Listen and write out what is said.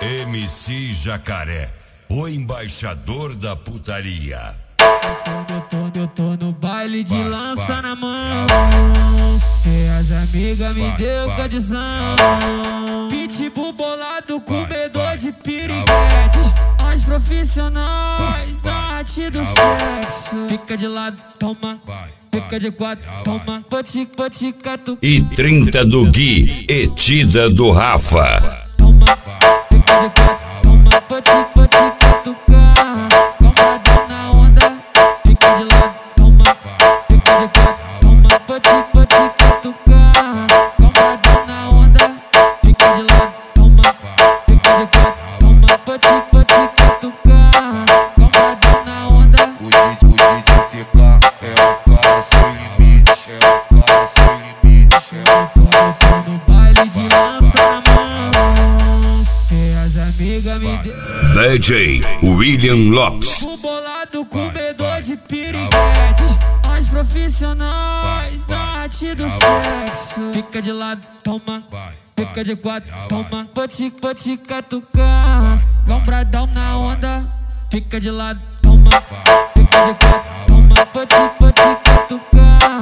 MC Jacaré, o embaixador da putaria. Eu tô no baile de lança na mão, e as amigas me deu condição. Pitbull bolado, comedor de piriguete. As profissionais da arte do sexo. Fica de lado, toma. Fica de quatro, toma. Potica, tu. E 30 do Gui, Etida do Rafa. Toma, fica de quatro, toma. Potica, tu. Compradão na onda. Fica de lado, toma. Fica de quatro, toma. Potica, tu. Compradão na onda. Fica de lado, toma. Fica de quatro, toma. Potica, tu. Compradão na onda. O DJ TK é o cara sem limite, é o cara sem limite, Eu tô no baile de lança na mão, e as amigas me deu. DJ William Lopes. O bolado, comedor de piriguete. As profissionais da arte do sexo. Fica de lado, toma. Fica de quatro, toma. Potica, tu. Lombradão na onda. Fica de lado, toma. Fica de quatro, toma. Potica, tu.